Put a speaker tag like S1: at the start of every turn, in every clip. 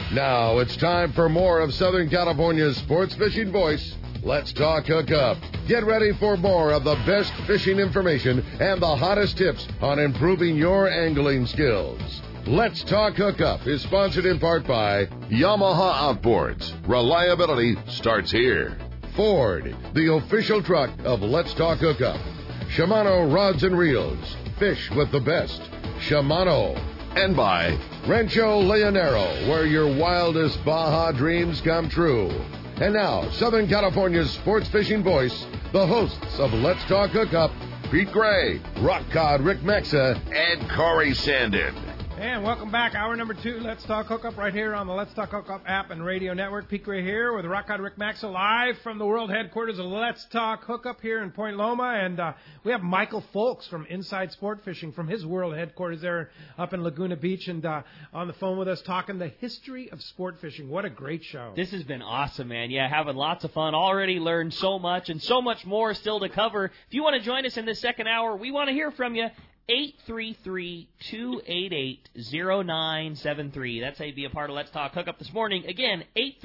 S1: Now it's time for more of Southern California's sports fishing voice. Let's talk hookup. Get ready for more of the best fishing information and the hottest tips on improving your angling skills. Let's Talk Hookup is sponsored in part by Yamaha Outboards. Reliability starts here. Ford, the official truck of Let's Talk Hookup. Shimano Rods and Reels. Fish with the best. Shimano. And by Rancho Leonero, where your wildest Baja dreams come true. And now, Southern California's sports fishing voice, the hosts of Let's Talk Hookup, Pete Gray, Rock Cod Rick Mexa, and Corey Sandin.
S2: And welcome back. Hour number 2, Let's Talk Hookup, right here on the Let's Talk Hookup app and radio network. Pete Gray here with Rock Cod Rick Maxa, live from the world headquarters of Let's Talk Hookup here in Point Loma. And we have Michael Folks from Inside Sport Fishing from his world headquarters there up in Laguna Beach, and on the phone with us talking the history of sport fishing. What a great show.
S3: This has been awesome, man. Yeah, having lots of fun. Already learned so much and so much more still to cover. If you want to join us in this second hour, we want to hear from you. 833-288-0973. That's how you be a part of Let's Talk Hookup this morning. Again,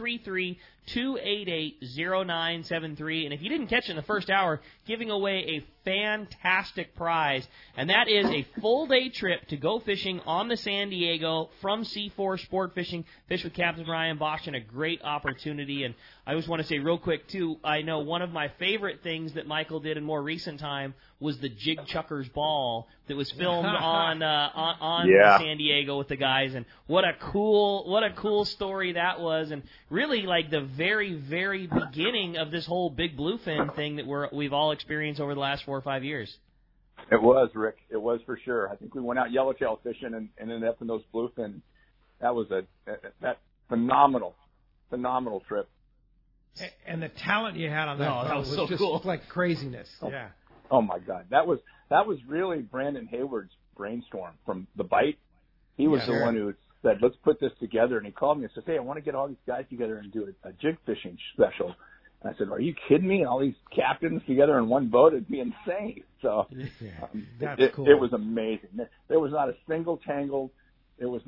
S3: 833-288-0973. And if you didn't catch it in the first hour, giving away a fantastic prize, and that is a full-day trip to go fishing on the San Diego from C4 Sport Fishing. Fish with Captain Ryan Bosch, and a great opportunity. And I just want to say real quick, too, I know one of my favorite things that Michael did in more recent time was the Jig Chuckers Ball that was filmed on San Diego with the guys, and what a cool story that was, and really like the very, very beginning of this whole big bluefin thing that we've all experienced over the last 4 or 5 years.
S4: It was, Rick. It was for sure. I think we went out yellowtail fishing and ended up in those bluefin. That was that phenomenal trip.
S2: And the talent you had on that boat was so just cool. Like craziness. Yeah.
S4: Oh my God, that was really Brandon Hayward's brainstorm from the Bite. He was the one who said, "Let's put this together." And he called me and said, "Hey, I want to get all these guys together and do a jig fishing special." And I said, "Are you kidding me? All these captains together in one boat? It'd be insane." So
S2: cool.
S4: It was amazing. There was not a single tangle. It was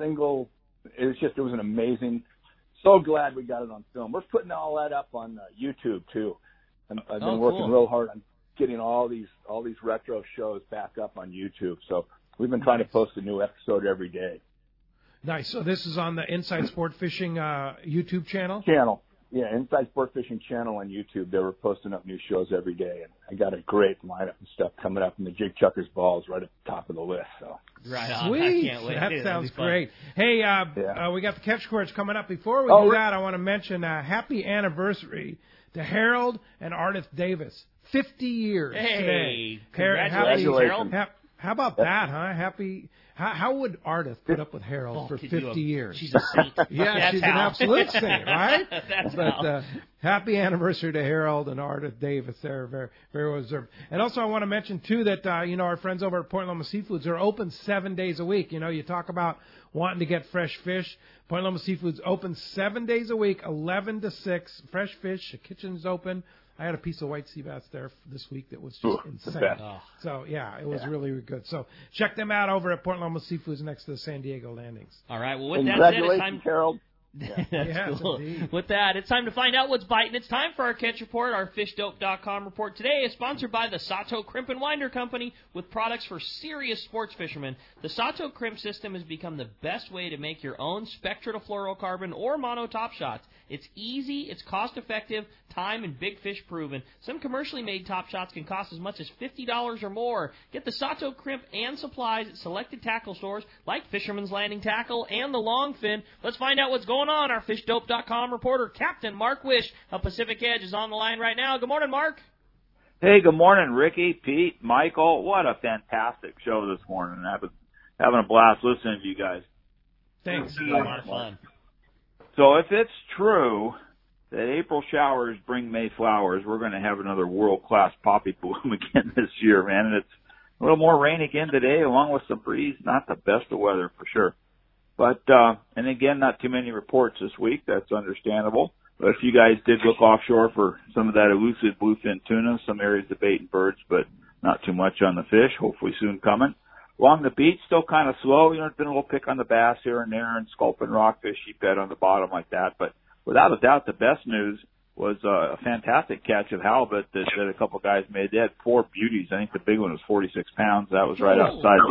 S4: an amazing. So glad we got it on film. We're putting all that up on YouTube too. And I've been working real hard on getting all these retro shows back up on YouTube. So we've been trying to post a new episode every day.
S2: Nice. So this is on the Inside Sport Fishing YouTube channel?
S4: Yeah, Inside Sport Fishing channel on YouTube. They were posting up new shows every day, and I got a great lineup and stuff coming up, and the Jig Chuckers Ball is right at the top of the list. So
S3: right on.
S2: Sweet.
S3: I can't wait.
S2: That sounds great. Hey, we got the catch course coming up. Before we do that, I want to mention happy anniversary to Harold and Ardith Davis. 50 years today.
S3: Congratulations, Harold.
S2: How about that, huh? Happy. How would Ardith put up with Harold for 50 years?
S3: She's a saint.
S2: Yeah, she's an absolute saint, right?
S3: But
S2: happy anniversary to Harold and Ardith Davis there. Very, very well deserved. And also I want to mention, too, that, our friends over at Point Loma Seafoods are open 7 days a week. You talk about wanting to get fresh fish. Point Loma Seafoods open 7 days a week, 11 to 6. Fresh fish. The kitchen's open. I had a piece of white sea bass there this week that was just insane. So, yeah, it was really, really good. So check them out over at Point Loma Seafoods next to the San Diego landings.
S3: All right. Well, with that said, it's time.
S4: Harold.
S3: Yeah. That's cool. Indeed. With that, it's time to find out what's biting. It's time for our catch report. Our FishDope.com report today is sponsored by the Sato Crimp and Winder Company with products for serious sports fishermen. The Sato Crimp system has become the best way to make your own Spectra to fluorocarbon or mono top shots. It's easy, it's cost-effective, time and big fish proven. Some commercially made top shots can cost as much as $50 or more. Get the Sato Crimp and supplies at selected tackle stores like Fisherman's Landing Tackle and the Longfin. Let's find out what's going on. Our FishDope.com reporter, Captain Mark Wish of Pacific Edge, is on the line right now. Good morning, Mark.
S5: Hey, good morning, Ricky, Pete, Michael. What a fantastic show this morning. I was having a blast listening to you guys.
S2: Thanks.
S3: A lot of fun.
S5: So if it's true that April showers bring May flowers, we're going to have another world-class poppy bloom again this year, man. And it's a little more rain again today, along with some breeze. Not the best of weather for sure. But, and again, not too many reports this week. That's understandable. But if you guys did look offshore for some of that elusive bluefin tuna, some areas of bait and birds, but not too much on the fish, hopefully soon coming. Along the beach, still kind of slow. You know, there's been a little pick on the bass here and there and sculpin rockfish, sheephead on the bottom like that. But without a doubt, the best news was a fantastic catch of halibut that a couple of guys made. They had 4 beauties. I think the big one was 46 pounds. That was right outside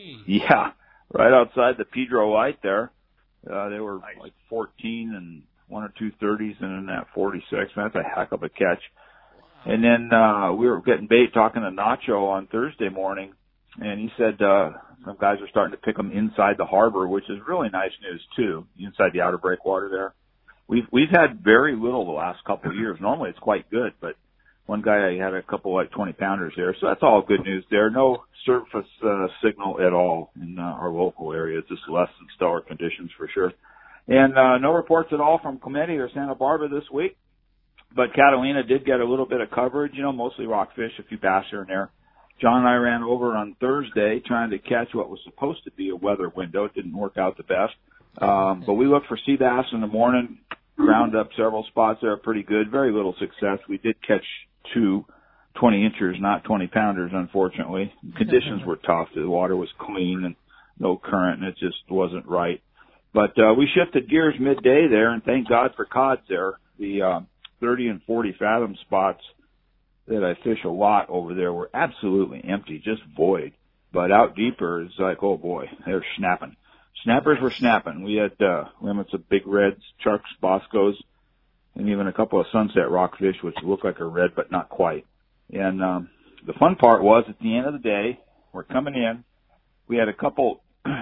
S5: right outside the Pedro Light there. They were like 14 and 1 or 2 30s and then that 46. Man, that's a heck of a catch. And then we were getting bait talking to Nacho on Thursday morning, and he said some guys are starting to pick them inside the harbor, which is really nice news too, inside the outer breakwater there. We've had very little the last couple of years. Normally it's quite good, but one guy had a couple like 20-pounders there, so that's all good news there. No surface signal at all in our local area. It's just less than stellar conditions for sure. And no reports at all from Clemente or Santa Barbara this week. But Catalina did get a little bit of coverage, you know, mostly rockfish, a few bass here and there. John and I ran over on Thursday trying to catch what was supposed to be a weather window. It didn't work out the best. But we looked for sea bass in the morning, ground up several spots there, pretty good. Very little success. We did catch 2 20-inchers, not 20-pounders, unfortunately. Conditions were tough. The water was clean and no current, and it just wasn't right. But we shifted gears midday there, and thank God for cods there. The 30 and 40 fathom spots that I fish a lot over there were absolutely empty, just void. But out deeper, it's like, oh boy, they're snapping. Snappers were snapping. We had limits of big reds, chucks, boscos, and even a couple of sunset rockfish, which look like a red, but not quite. And the fun part was, at the end of the day, we're coming in. We had a couple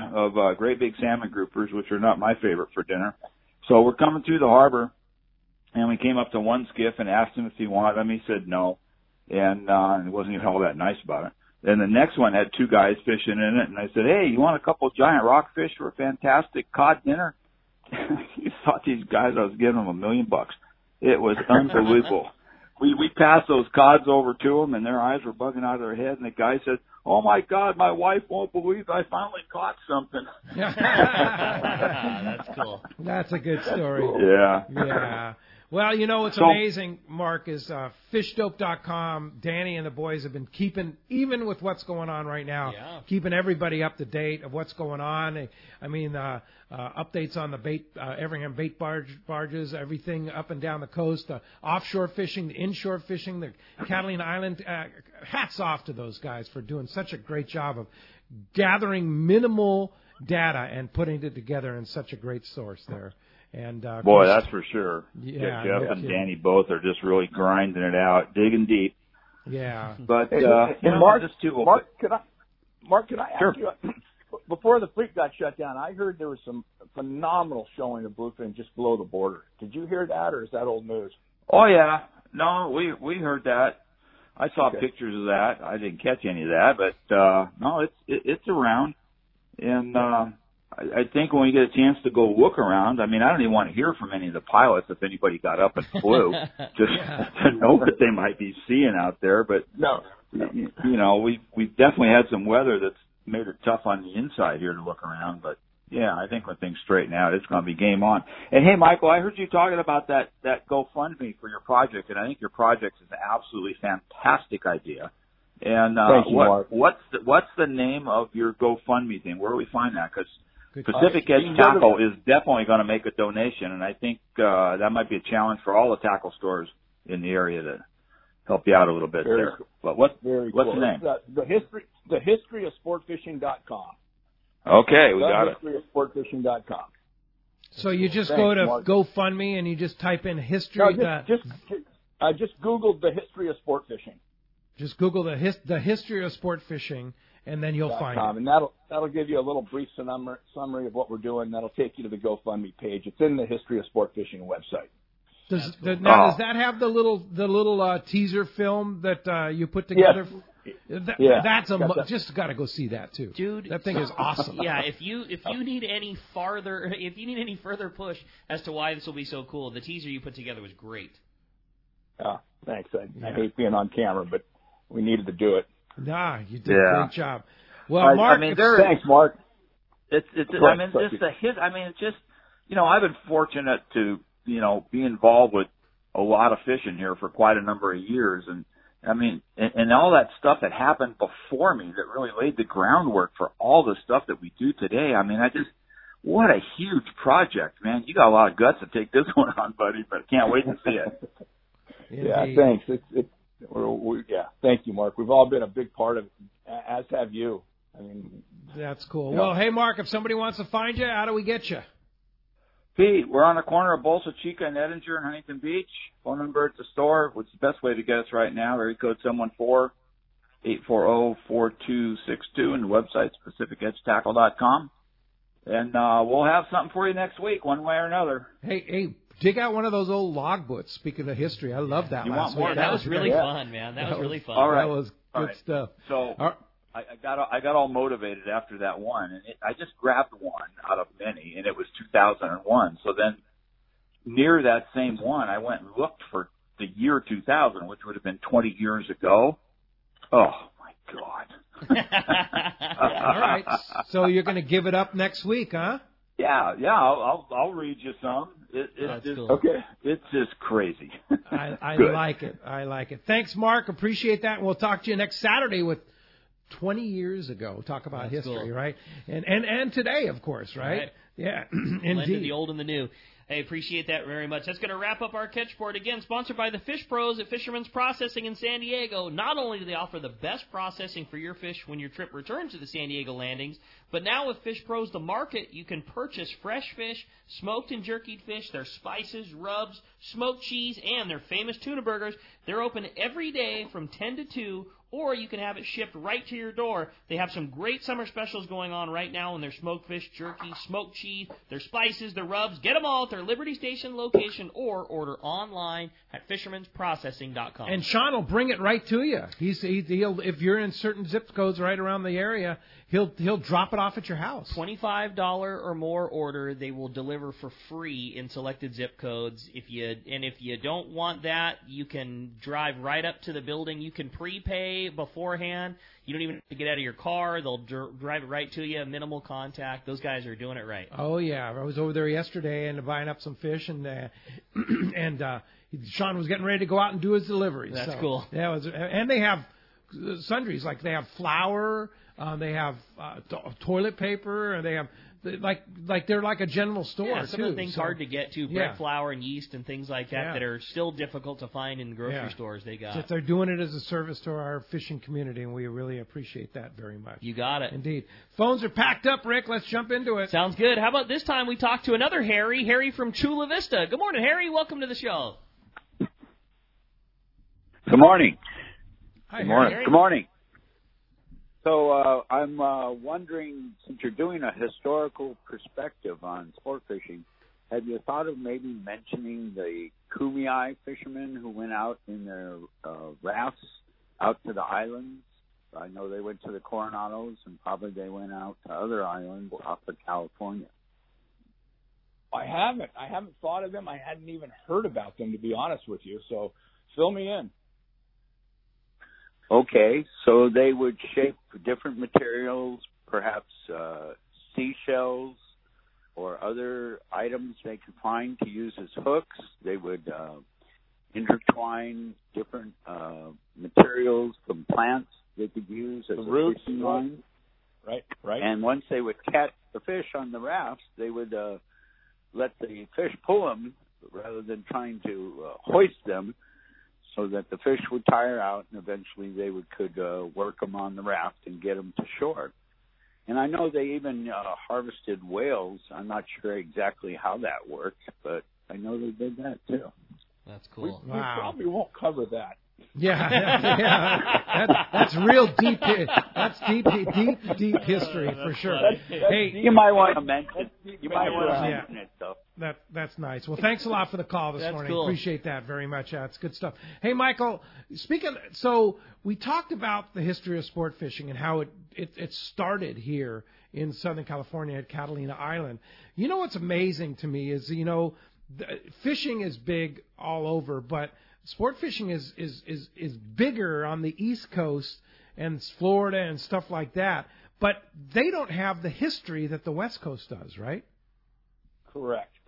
S5: of great big salmon groupers, which are not my favorite for dinner. So we're coming through the harbor, and we came up to one skiff and asked him if he wanted them. He said no, and he wasn't even all that nice about it. Then the next one had 2 guys fishing in it, and I said, hey, you want a couple giant rockfish for a fantastic cod dinner? You thought these guys, I was giving them $1 million. It was unbelievable. We passed those cods over to them, and their eyes were bugging out of their head, and the guy said, oh, my God, my wife won't believe I finally caught something.
S3: That's cool.
S2: That's a good story.
S5: Yeah.
S2: Well, you know what's amazing, Mark, is fishdope.com. Danny and the boys have been keeping, even with what's going on right now, keeping everybody up to date of what's going on. I mean, updates on the Everingham bait barges, everything up and down the coast, offshore fishing, the inshore fishing, the Catalina Island. Hats off to those guys for doing such a great job of gathering minimal data and putting it together in such a great source there. And
S5: boy, that's for sure.
S2: Yeah,
S5: Jeff and Danny both are just really grinding it out, digging deep.
S2: Yeah.
S5: But
S4: Mark, could I
S5: sure.
S4: ask you? Before the fleet got shut down, I heard there was some phenomenal showing of bluefin just below the border. Did you hear that, or is that old news?
S5: Oh yeah, no, we heard that. I saw pictures of that. I didn't catch any of that, but no, it's around, and I think when we get a chance to go look around, I mean, I don't even want to hear from any of the pilots if anybody got up and flew, just to know what they might be seeing out there. But you know, we've definitely had some weather that's made it tough on the inside here to look around. But yeah, I think when things straighten out, it's going to be game on. And hey, Michael, I heard you talking about that GoFundMe for your project, and I think your project is an absolutely fantastic idea. And what's the name of your GoFundMe thing? Where do we find that? Because Pacific Edge Tackle is definitely going to make a donation, and I think that might be a challenge for all the tackle stores in the area to help you out a little bit there.
S4: Cool.
S5: But what's the name?
S4: The history of sportfishing.com.
S5: Okay, we got it.
S4: History of sportfishing.com.
S2: So you just go to GoFundMe and you just type in history.
S4: I just Googled the history of sport fishing.
S2: Just Google the history of sport fishing, and then you'll find it.
S4: And that'll give you a little brief summary of what we're doing. That'll take you to the GoFundMe page. It's in the history of sport fishing website.
S2: Does that have the little teaser film that you put together?
S4: Yes.
S2: Just got to go see that too,
S3: dude.
S2: That thing is awesome.
S3: Yeah, if you need any further push as to why this will be so cool, the teaser you put together was great.
S4: Thanks. I hate being on camera, but we needed to do it.
S2: Nah, you did a great job. Well, Mark,
S4: thanks, Mark.
S5: It's just, you know, I've been fortunate to, you know, be involved with a lot of fishing here for quite a number of years, and I mean, and all that stuff that happened before me that really laid the groundwork for all the stuff that we do today. I mean, what a huge project, man. You got a lot of guts to take this one on, buddy, but I can't wait to see it.
S4: Yeah, thanks. Thank you, Mark. We've all been a big part of it, as have you. I mean,
S2: that's cool. Well, hey, Mark, if somebody wants to find you, how do we get you?
S5: Pete, we're on the corner of Bolsa Chica and Edinger and Huntington Beach. Phone number at the store, which is the best way to get us right now, area code 714-840-4262, and the website PacificEdgeTackle.com. And we'll have something for you next week, one way or another.
S2: Hey, dig out one of those old logbooks. Speaking of history, I love that.
S5: You want more?
S3: That was really fun, man. That was really fun.
S5: All right.
S2: That was good stuff.
S5: So I got all motivated after that one, and I just grabbed one out of many, and it was 2001. So then, near that same one, I went and looked for the year 2000, which would have been 20 years ago. Oh my God!
S2: All right. So you're going to give it up next week, huh?
S5: Yeah. I'll read you some. It's
S3: cool.
S4: Okay.
S5: It's just crazy.
S2: I like it. I like it. Thanks, Mark. Appreciate that. We'll talk to you next Saturday with 20 years ago. Talk about history,
S3: cool.
S2: right? And today, of course, right? Yeah,
S3: Blend
S2: indeed.
S3: the old and the new. I appreciate that very much. That's going to wrap up our catch board. Again, sponsored by the Fish Pros at Fisherman's Processing in San Diego. Not only do they offer the best processing for your fish when your trip returns to the San Diego landings, but now with Fish Pros The Market, you can purchase fresh fish, smoked and jerkied fish, their spices, rubs, smoked cheese, and their famous tuna burgers. They're open every day from 10 to 2, or you can have it shipped right to your door. They have some great summer specials going on right now on their smoked fish, jerky, smoked cheese, their spices, their rubs. Get them all at their Liberty Station location or order online at fishermansprocessing.com.
S2: And Sean will bring it right to you. He'll if you're in certain zip codes right around the area, he'll drop it off at your house.
S3: $25 or more order, they will deliver for free in selected zip codes. If you don't want that, you can drive right up to the building. You can prepay beforehand. You don't even have to get out of your car. They'll drive it right to you, minimal contact. Those guys are doing it right.
S2: Oh, yeah. I was over there yesterday and buying up some fish, and Sean was getting ready to go out and do his deliveries.
S3: That's cool.
S2: Yeah, and they have sundries. Like they have flour, they have toilet paper, and they have like they're like a general store.
S3: Yeah, some of the things hard to get to, bread,
S2: Yeah.
S3: flour, and yeast and things like that that are still difficult to find in grocery stores. They got.
S2: They're doing it as a service to our fishing community, and we really appreciate that very much.
S3: You got it.
S2: Indeed. Phones are packed up, Rick. Let's jump into it.
S3: Sounds good. How about this time we talk to another Harry from Chula Vista. Good morning, Harry. Welcome to the show.
S6: Good morning.
S2: Hi,
S6: Good morning.
S2: Harry.
S6: Good morning. So I'm wondering, since you're doing a historical perspective on sport fishing, have you thought of maybe mentioning the Kumeyaay fishermen who went out in their rafts out to the islands? I know they went to the Coronados, and probably they went out to other islands off of California.
S4: I haven't thought of them. I hadn't even heard about them, to be honest with you. So fill me in.
S6: Okay, so they would shape different materials, perhaps seashells or other items they could find to use as hooks. They would intertwine different materials from plants they could use as a fishing line.
S4: Right.
S6: And once they would catch the fish on the rafts, they would let the fish pull them rather than trying to hoist them, so that the fish would tire out, and eventually they could work them on the raft and get them to shore. And I know they even harvested whales. I'm not sure exactly how that worked, but I know they did that too.
S3: That's cool.
S4: We probably won't cover that.
S2: Yeah. That's real deep. That's deep history for sure. Hey,
S6: you might want to mention. You might want to mention it, though.
S2: That's nice. Well, thanks a lot for the call this morning.
S3: Cool.
S2: Appreciate that very much. It's good stuff. Hey, Michael, so we talked about the history of sport fishing and how it started here in Southern California at Catalina Island. You know what's amazing to me is, fishing is big all over, but sport fishing is bigger on the East Coast and Florida and stuff like that. But they don't have the history that the West Coast does, right?
S4: Correct.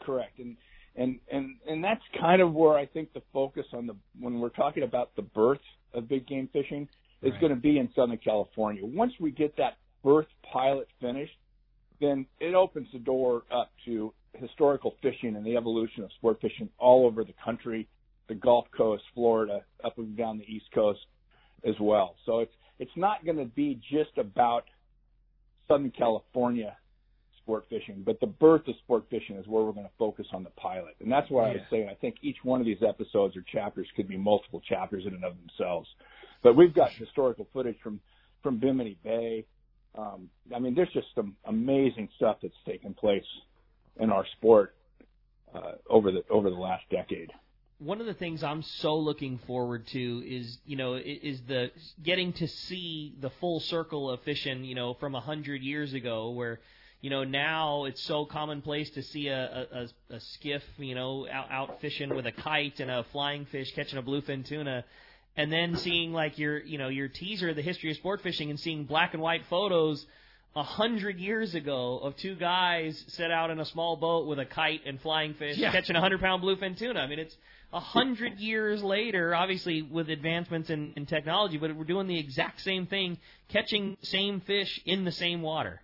S4: correct. And that's kind of where I think the focus when we're talking about the birth of big game fishing is going to be in Southern California. Once we get that birth pilot finished, then it opens the door up to historical fishing and the evolution of sport fishing all over the country, the Gulf Coast, Florida, up and down the East Coast as well. So it's not going to be just about Southern California sport fishing, but the birth of sport fishing is where we're going to focus on the pilot. And that's why I was saying I think each one of these episodes or chapters could be multiple chapters in and of themselves. But we've got historical footage from Bimini Bay. I mean, there's just some amazing stuff that's taken place in our sport over the last decade.
S3: One of the things I'm so looking forward to is the getting to see the full circle of fishing, from 100 years ago, where now it's so commonplace to see a skiff, out fishing with a kite and a flying fish catching a bluefin tuna. And then seeing like your teaser, the history of sport fishing, and seeing black and white photos 100 years ago of two guys set out in a small boat with a kite and flying fish catching a 100-pound bluefin tuna. I mean, it's 100 years later, obviously with advancements in technology, but we're doing the exact same thing, catching same fish in the same water.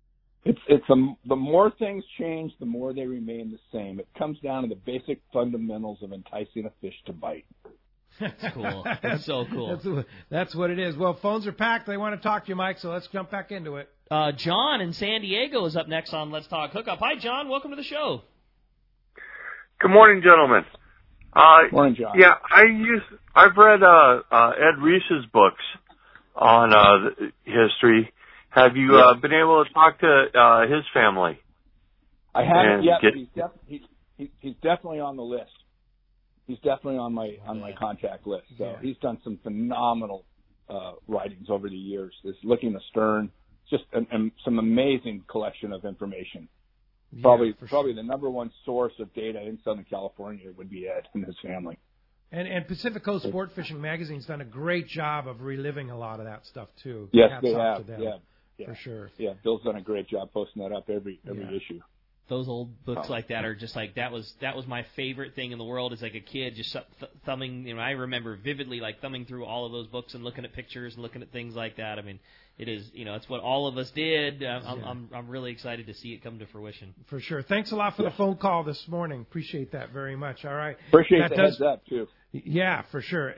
S4: The more things change, the more they remain the same. It comes down to the basic fundamentals of enticing a fish to bite.
S3: That's cool. That's so cool.
S2: That's what it is. Well, phones are packed. They want to talk to you, Mike, so let's jump back into it.
S3: John in San Diego is up next on Let's Talk Hookup. Hi, John. Welcome to the show.
S7: Good morning, gentlemen.
S4: Morning, John.
S7: Yeah, I've read Ed Reese's books on history. Have you been able to talk to his family?
S4: I haven't yet, but he's definitely on the list. He's definitely on my contact list. So he's done some phenomenal writings over the years. It's Looking Astern, just some amazing collection of information. Probably the number one source of data in Southern California would be Ed and his family.
S2: And Pacific Coast Sport Fishing Magazine's done a great job of reliving a lot of that stuff too.
S4: Yes, they have. Yeah,
S2: for sure.
S4: Yeah, Bill's done a great job posting that up every issue.
S3: Those old books like that are just like that was my favorite thing in the world as like a kid, just thumbing. I remember vividly like thumbing through all of those books and looking at pictures and looking at things like that. I mean, it is it's what all of us did. I'm really excited to see it come to fruition.
S2: For sure. Thanks a lot for the phone call this morning. Appreciate that very much. All right.
S4: Appreciate the heads up too.
S2: Yeah, for sure.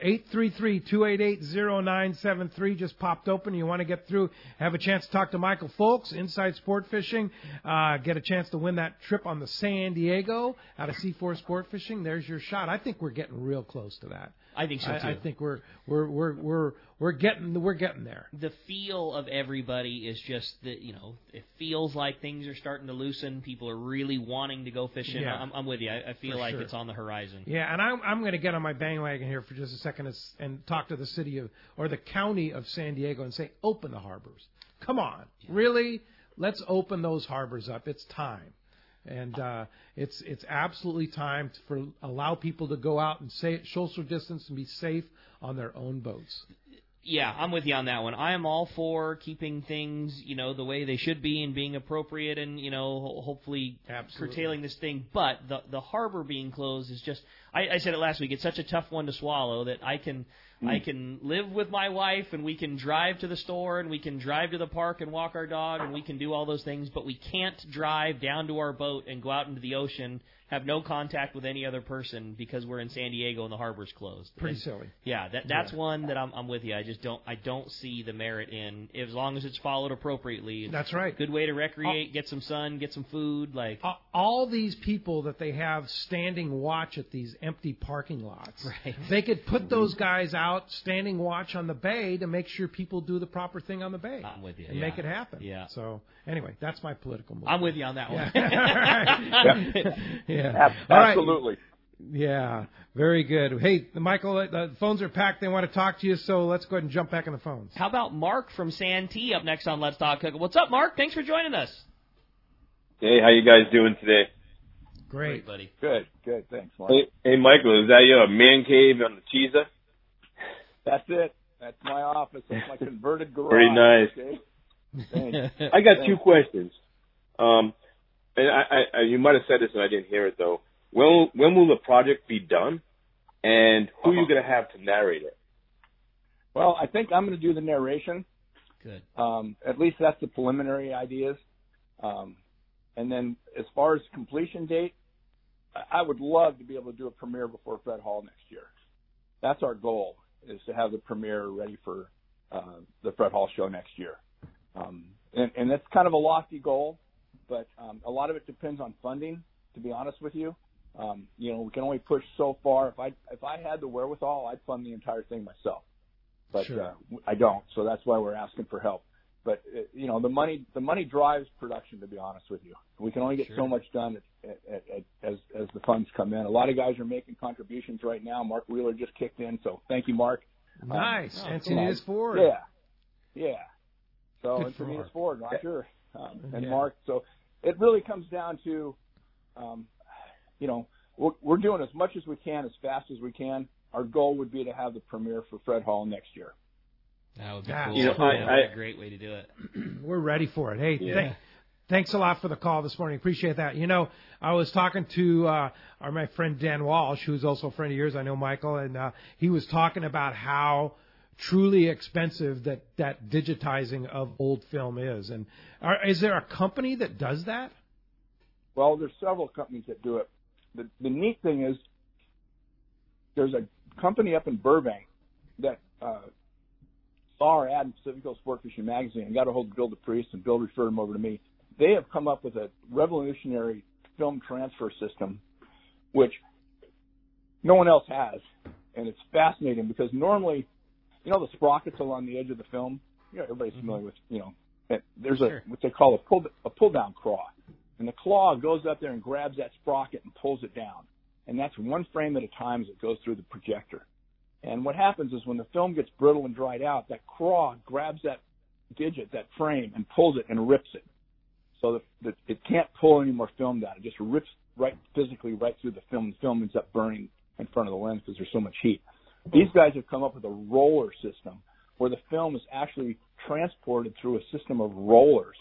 S2: 833-288-0973 just popped open. You want to get through, have a chance to talk to Michael Folks, Inside Sport Fishing, get a chance to win that trip on the San Diego out of C4 Sport Fishing. There's your shot. I think we're getting real close to that.
S3: I think so too.
S2: I think we're getting there.
S3: The feel of everybody is just that it feels like things are starting to loosen. People are really wanting to go fishing.
S2: Yeah.
S3: I'm with you. I feel like it's on the horizon.
S2: Yeah, and I'm going to get on my bandwagon here for just a second and talk to the city or the county of San Diego and say, open the harbors. Come on, really? Let's open those harbors up. It's time. And it's absolutely time for allow people to go out and social distance and be safe on their own boats.
S3: Yeah, I'm with you on that one. I am all for keeping things, the way they should be and being appropriate and, hopefully curtailing this thing. But the harbor being closed is just, I said it last week, it's such a tough one to swallow that I can live with my wife and we can drive to the store and we can drive to the park and walk our dog and we can do all those things, but we can't drive down to our boat and go out into the ocean, have no contact with any other person because we're in San Diego and the harbor's closed.
S2: Pretty silly.
S3: Yeah, that's one that I'm with you. I just don't see the merit in, as long as it's followed appropriately.
S2: That's right.
S3: Good way to recreate, get some sun, get some food. Like
S2: all these people that they have standing watch at these empty parking lots.
S3: Right.
S2: They could put those guys out standing watch on the bay to make sure people do the proper thing on the bay.
S3: I'm with you.
S2: And make it happen.
S3: Yeah.
S2: So anyway, that's my political move.
S3: I'm with you on that one.
S2: Yeah.
S4: Absolutely.
S2: Yeah, very good. Hey, Michael, the phones are packed. They want to talk to you, so let's go ahead and jump back in the phones.
S3: How about Mark from Santee up next on Let's Talk Hookup? What's up, Mark? Thanks for joining us.
S8: Hey, how you guys doing today?
S2: Great,
S3: buddy.
S4: Good. Thanks, Mark.
S8: Hey, Michael, is that your man cave on the Cheesa?
S4: That's it. That's my office. That's my converted garage.
S8: Very nice.
S4: Okay?
S8: I got two questions. and I you might have said this and I didn't hear it though. When will the project be done, and who are you going to have to narrate it?
S4: Well, I think I'm going to do the narration.
S3: Good.
S4: At least that's the preliminary ideas. And then as far as completion date, I would love to be able to do a premiere before Fred Hall next year. That's our goal, is to have the premiere ready for the Fred Hall show next year. And that's kind of a lofty goal, but a lot of it depends on funding, to be honest with you. We can only push so far. If I had the wherewithal, I'd fund the entire thing myself. But
S2: sure.
S4: I don't, so that's why we're asking for help. But the money drives production, to be honest with you. We can only get so much done as the funds come in. A lot of guys are making contributions right now. Mark Wheeler just kicked in, so thank you, Mark.
S2: Nice. Antonius Ford.
S4: Yeah. So
S2: Good for
S4: Antonius
S2: Mark.
S4: Ford, Roger, and Mark. So it really comes down to, we're doing as much as we can, as fast as we can. Our goal would be to have the premiere for Fred Hall next year.
S3: That would be cool.
S8: That's
S3: a great way to do it.
S2: We're ready for it. Hey, thanks a lot for the call this morning. Appreciate that. I was talking to my friend Dan Walsh, who's also a friend of yours. I know Michael, and he was talking about how truly expensive that digitizing of old film is. And is there a company that does that?
S4: Well, there's several companies that do it. The neat thing is there's a company up in Burbank that saw our ad in Pacific Coast Sport Fishing Magazine and got a hold of Bill DePriest, and Bill referred him over to me. They have come up with a revolutionary film transfer system, which no one else has. And it's fascinating because normally, the sprockets along the edge of the film, everybody's familiar with, there's what they call a pull-down claw. And the claw goes up there and grabs that sprocket and pulls it down. And that's one frame at a time as it goes through the projector. And what happens is when the film gets brittle and dried out, that claw grabs that digit, that frame, and pulls it and rips it. So that it can't pull any more film down. It just rips physically right through the film. The film ends up burning in front of the lens because there's so much heat. These guys have come up with a roller system where the film is actually transported through a system of rollers.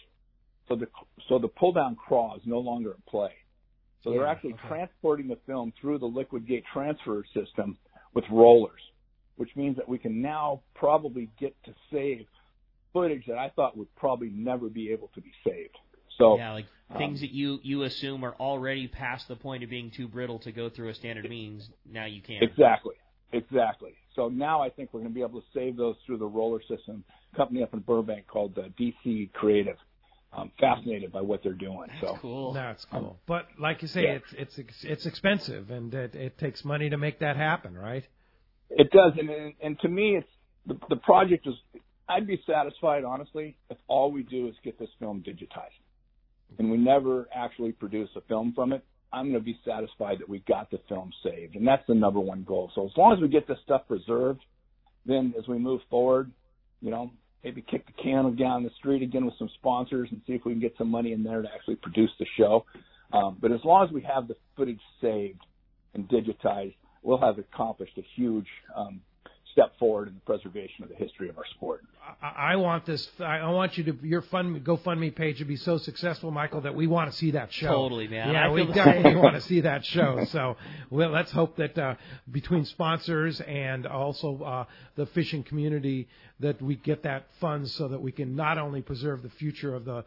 S4: So the pull-down claw is no longer in play. So they're actually transporting the film through the liquid gate transfer system with rollers, which means that we can now probably get to save footage that I thought would probably never be able to be saved. So
S3: things that you assume are already past the point of being too brittle to go through a standard means, now you can.
S4: Exactly. So now I think we're going to be able to save those through the roller system. A company up in Burbank called DC Creative. I'm fascinated by what they're doing.
S3: That's cool.
S2: That's cool. But like you say, it's expensive, and it takes money to make that happen, right?
S4: It does, and to me, it's the project is. I'd be satisfied, honestly, if all we do is get this film digitized, and we never actually produce a film from it. I'm going to be satisfied that we got the film saved, and that's the number one goal. So as long as we get this stuff preserved, then as we move forward, maybe kick the can down the street again with some sponsors and see if we can get some money in there to actually produce the show. But as long as we have the footage saved and digitized, we'll have accomplished a huge step forward in the preservation of the history of our sport.
S2: I want this. I want you to your GoFundMe page to be so successful, Michael, that we want to see that show.
S3: Totally, man.
S2: Yeah, we definitely want to see that show. So let's hope that between sponsors and also the fishing community, that we get that funds so that we can not only preserve the future of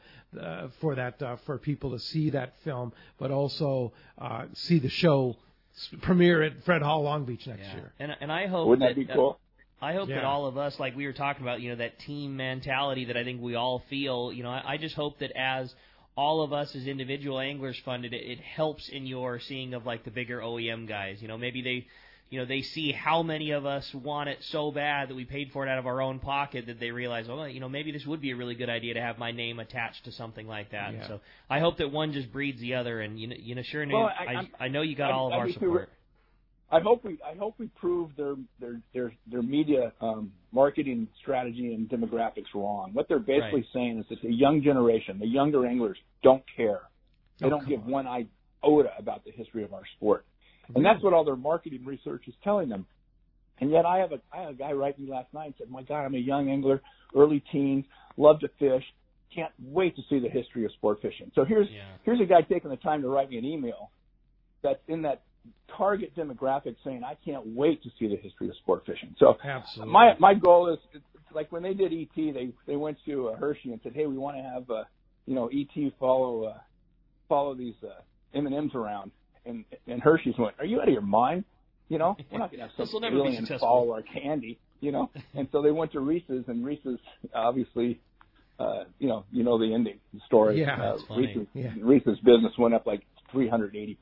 S2: for people to see that film, but also see the show premiere at Fred Hall Long Beach next year.
S3: And I hope
S4: wouldn't that be cool?
S3: I hope that all of us, like we were talking about, that team mentality that I think we all feel, I just hope that as all of us as individual anglers funded it helps in your seeing of like the bigger OEM guys. Maybe they see how many of us want it so bad that we paid for it out of our own pocket that they realize, maybe this would be a really good idea to have my name attached to something like that. Yeah. So I hope that one just breeds the other, and sure, well, I know you got all of our support.
S4: I hope we prove their media marketing strategy and demographics wrong. What they're basically saying is that the young generation, the younger anglers, don't care. They don't give one iota about the history of our sport. And that's what all their marketing research is telling them. And yet I have a guy write me last night and said, my God, I'm a young angler, early teens, love to fish, can't wait to see the history of sport fishing. So here's a guy taking the time to write me an email that's in that target demographic saying, I can't wait to see the history of sport fishing. So
S2: absolutely.
S4: My goal is, it's like when they did E.T., they went to Hershey and said, hey, we want to have, E.T. follow these M&Ms around. And Hershey's went, are you out of your mind? We're not going to have some alien follow our candy, And so they went to Reese's, and Reese's obviously, the ending, the story.
S2: Yeah,
S4: Reese's business went up like 380%.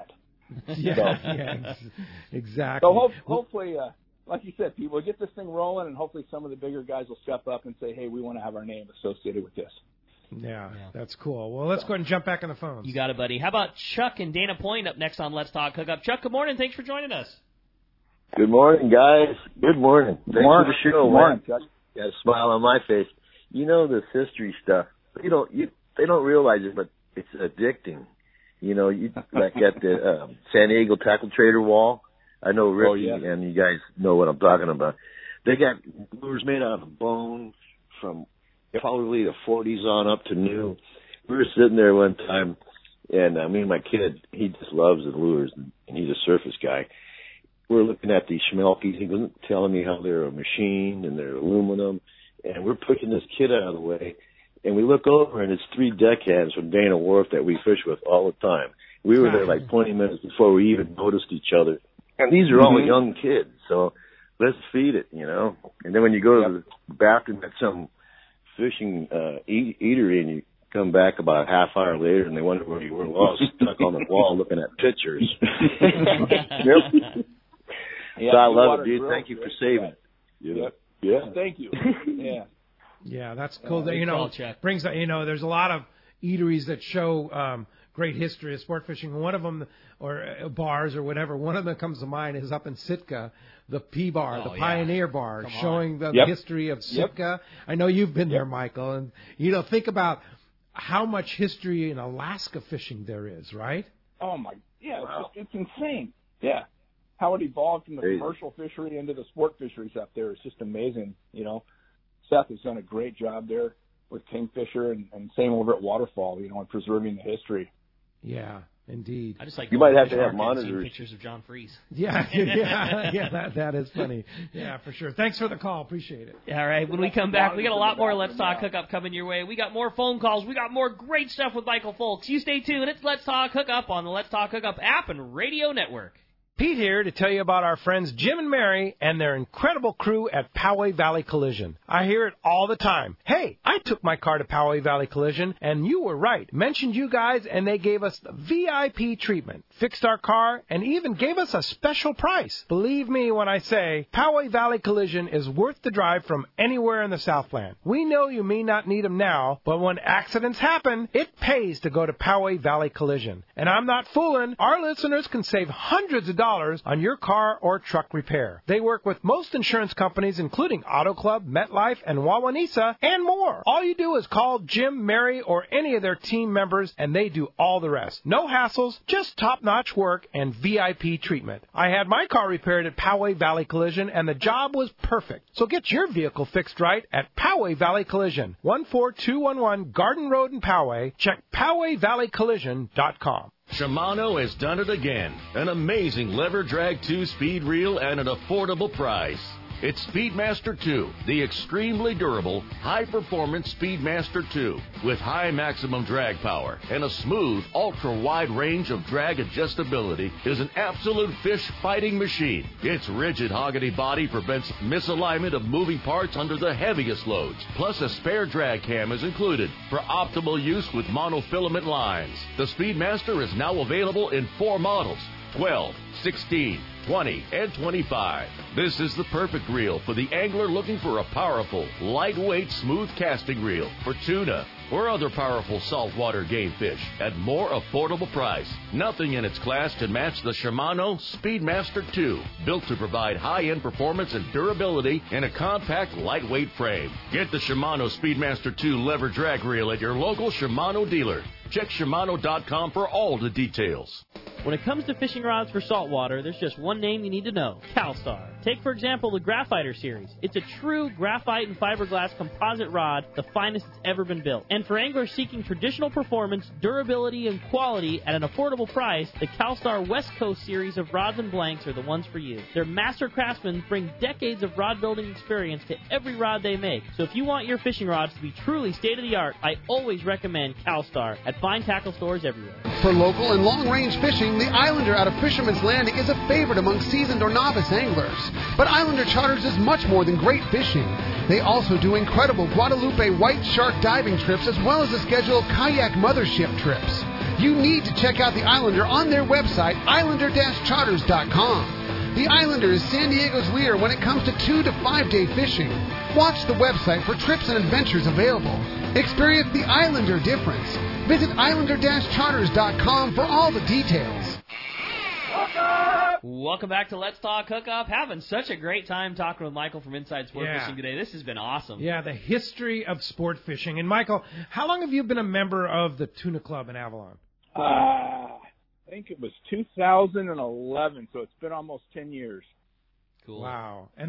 S2: Exactly.
S4: So hopefully, like you said, people get this thing rolling, and hopefully some of the bigger guys will step up and say, hey, we want to have our name associated with this.
S2: Yeah, that's cool. Well, let's go ahead and jump back on the phones.
S3: You got it, buddy. How about Chuck and Dana Point up next on Let's Talk Hookup? Chuck, good morning. Thanks for joining us.
S9: Good morning, guys. Good morning. Thanks for the show,
S4: man. Chuck.
S9: Got a smile on my face. This history stuff. They don't realize it, but it's addicting. Like at the San Diego Tackle Trader Wall. I know Ricky and you guys know what I'm talking about. They got lures made out of bone from probably the 40s on up to new. We were sitting there one time, and me and my kid, he just loves the lures, and he's a surface guy. We're looking at these schmelkies. He wasn't telling me how they're a machine and they're aluminum, and we're pushing this kid out of the way. And we look over, and it's 3 deckhands from Dana Wharf that we fish with all the time. We were there like 20 minutes before we even noticed each other. And these are all young kids, so let's feed it, And then when you go to the bathroom at some fishing eatery and you come back about a half hour later and they wonder where you were lost, stuck on the wall looking at pictures. So I love it, dude. Thank you for saving it.
S4: Yeah. Thank you. Yeah.
S2: Yeah, that's cool. Brings there's a lot of eateries that show great history of sport fishing. One of them, or bars or whatever, one of them that comes to mind is up in Sitka, the P Bar, the Pioneer Bar, showing the history of Sitka. I know you've been there, Michael, and think about how much history in Alaska fishing there is, right?
S4: Oh my, it's insane. Yeah, how it evolved from the commercial fishery into the sport fisheries up there is just amazing. Seth has done a great job there with Kingfisher and same over at Waterfall, and preserving the history.
S2: Yeah, indeed.
S3: I just like
S9: you might have to have monitors.
S3: Pictures of John Freeze.
S2: Yeah, that is funny. Yeah, for sure. Thanks for the call. Appreciate it.
S3: All right, when we come back, we got a lot more Let's Talk Hookup coming your way. We got more phone calls. We got more great stuff with Michael Folks. You stay tuned. It's Let's Talk Hookup on the Let's Talk Hookup app and radio network.
S2: Pete here to tell you about our friends Jim and Mary and their incredible crew at Poway Valley Collision. I hear it all the time. Hey, I took my car to Poway Valley Collision, and you were right. Mentioned you guys, and they gave us the VIP treatment, fixed our car, and even gave us a special price. Believe me when I say Poway Valley Collision is worth the drive from anywhere in the Southland. We know you may not need them now, but when accidents happen, it pays to go to Poway Valley Collision. And I'm not fooling. Our listeners can save hundreds of dollars on your car or truck repair. They work with most insurance companies, including Auto Club, MetLife, and Wawanesa, and more. All you do is call Jim, Mary, or any of their team members, and they do all the rest. No hassles, just top-notch work and VIP treatment. I had my car repaired at Poway Valley Collision, and the job was perfect. So get your vehicle fixed right at Poway Valley Collision, 14211 Garden Road in Poway. Check PowayValleyCollision.com.
S10: Shimano has done it again. An amazing lever drag 2-speed reel and an affordable price. It's Speedmaster 2, the extremely durable, high-performance Speedmaster 2, with high maximum drag power and a smooth, ultra-wide range of drag adjustability, is an absolute fish-fighting machine. Its rigid hogany body prevents misalignment of moving parts under the heaviest loads, plus a spare drag cam is included for optimal use with monofilament lines. The Speedmaster is now available in 4 models, 12, 16, 20, and 25. This is the perfect reel for the angler looking for a powerful, lightweight, smooth casting reel for tuna or other powerful saltwater game fish at more affordable price. Nothing in its class can match the Shimano Speedmaster 2, built to provide high-end performance and durability in a compact, lightweight frame. Get the Shimano Speedmaster 2 lever drag reel at your local Shimano dealer. check Shimano.com for all the details.
S3: When it comes to fishing rods for saltwater, there's just one name you need to know, CalStar. Take, for example, the Graphiter series. It's a true graphite and fiberglass composite rod, the finest it's ever been built. And for anglers seeking traditional performance, durability, and quality at an affordable price, the CalStar West Coast series of rods and blanks are the ones for you. Their master craftsmen bring decades of rod building experience to every rod they make. So if you want your fishing rods to be truly state-of-the-art, I always recommend CalStar at fine tackle stores everywhere.
S11: For local and long-range fishing, the Islander out of Fisherman's Landing is a favorite among seasoned or novice anglers. But Islander Charters is much more than great fishing. They also do incredible Guadalupe white shark diving trips as well as a schedule of kayak mothership trips. You need to check out the Islander on their website, islander-charters.com. The Islander is San Diego's leader when it comes to 2 to 5 day fishing. Watch the website for trips and adventures available. Experience the Islander difference. Visit islander-charters.com for all the details.
S3: Welcome back to Let's Talk Hookup. Having such a great time talking with Michael from Inside Sport Fishing today. This has been awesome.
S2: Yeah, the history of sport fishing. And Michael, how long have you been a member of the Tuna Club in Avalon?
S4: I think it was 2011, so it's been almost 10 years.
S3: Cool.
S2: Wow. And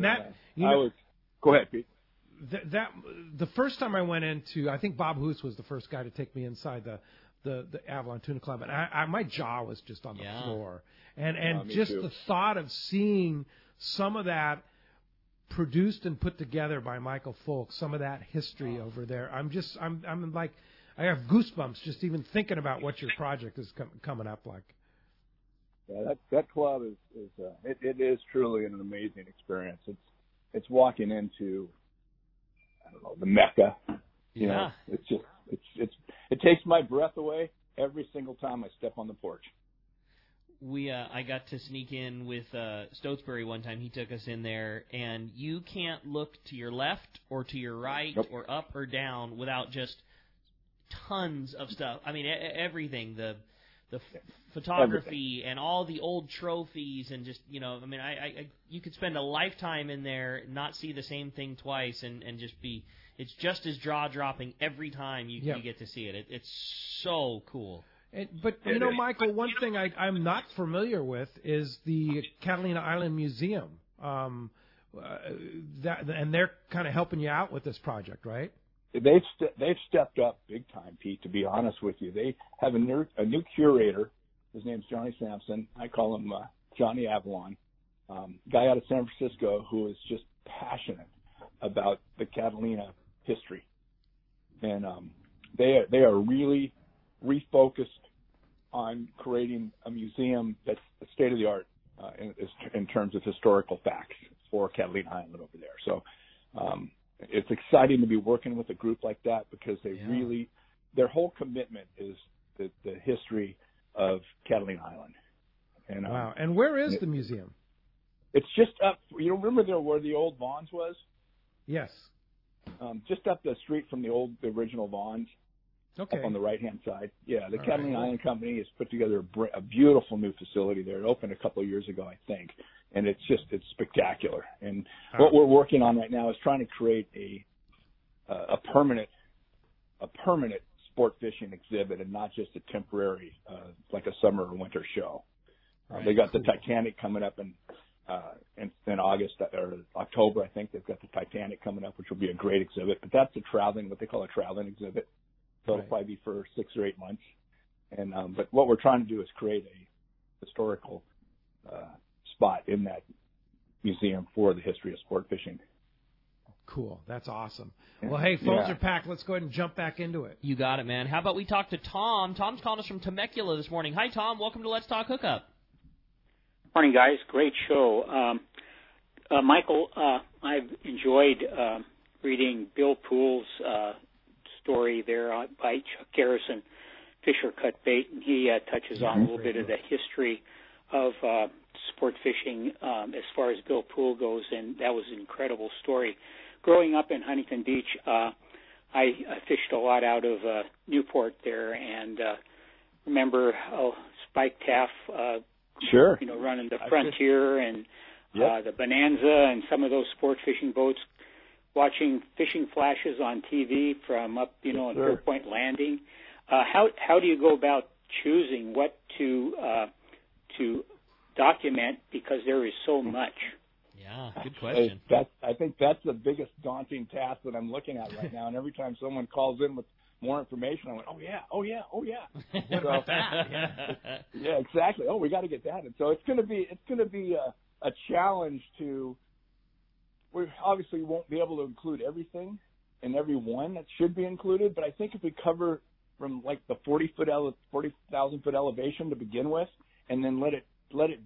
S4: go ahead, Pete.
S2: The first time I went into, I think Bob Hoos was the first guy to take me inside the Avalon Tuna Club, and my jaw was just on the floor. And just the thought of seeing some of that produced and put together by Michael Folk, some of that history over there, I'm like, I have goosebumps just even thinking about what your project is coming up like.
S4: Yeah, that club it is truly an amazing experience. It's walking into, I don't know, the Mecca. You know, it's just it takes my breath away every single time I step on the porch.
S3: I got to sneak in with Stotesbury one time. He took us in there, and you can't look to your left or to your right or up or down without just tons of stuff. I mean, everything, the photography and all the old trophies, and just, you know, I mean, you could spend a lifetime in there, not see the same thing twice, and just be, it's just as jaw-dropping every time you get to see it. It's so cool.
S2: But, you know, Michael, one thing I'm not familiar with is the Catalina Island Museum. And they're kind of helping you out with this project, right?
S4: They've stepped up big time, Pete, to be honest with you. They have a new curator. His name's Johnny Sampson. I call him Johnny Avalon. Guy out of San Francisco who is just passionate about the Catalina history. And they are really refocused on creating a museum that's state-of-the-art in terms of historical facts for Catalina Island over there. So it's exciting to be working with a group like that because they really, their whole commitment is the history of Catalina Island. And,
S2: wow. And where is the museum?
S4: It's just up, you remember there where the old Vons was?
S2: Yes.
S4: Just up the street from the original Vons.
S2: Okay.
S4: Up on the right-hand side. Yeah, the Catalina Island Company has put together a beautiful new facility there. It opened a couple of years ago, I think, and it's spectacular. And what we're working on right now is trying to create a permanent sport fishing exhibit and not just a temporary, like a summer or winter show. They got the Titanic coming up in August or October, I think. They've got the Titanic coming up, which will be a great exhibit. But that's what they call a traveling exhibit. So it'll probably be for 6 or 8 months. And but what we're trying to do is create a historical spot in that museum for the history of sport fishing.
S2: Cool. That's awesome. Well, hey, phones are packed. Let's go ahead and jump back into it.
S3: You got it, man. How about we talk to Tom? Tom's calling us from Temecula this morning. Hi, Tom. Welcome to Let's Talk Hookup.
S12: Morning, guys. Great show. Michael, I've enjoyed reading Bill Poole's story there by Chuck Garrison, Fisher Cut Bait, and he touches on a little bit of the history of sport fishing as far as Bill Poole goes, and that was an incredible story. Growing up in Huntington Beach, I fished a lot out of Newport there, and remember Spike Taff, running the Frontier and the Bonanza and some of those sport fishing boats, watching fishing flashes on TV from up, in Fair Point Landing. How do you go about choosing what to document, because there is so much?
S3: Yeah, good question.
S4: I think that's the biggest daunting task that I'm looking at right now. And every time someone calls in with more information, I went, oh yeah.
S3: What about that?
S4: Yeah, exactly. Oh, we got to get that. And so it's going to be a challenge to. We obviously won't be able to include everything and every one that should be included, but I think if we cover from like the 40,000 foot elevation to begin with, and then let it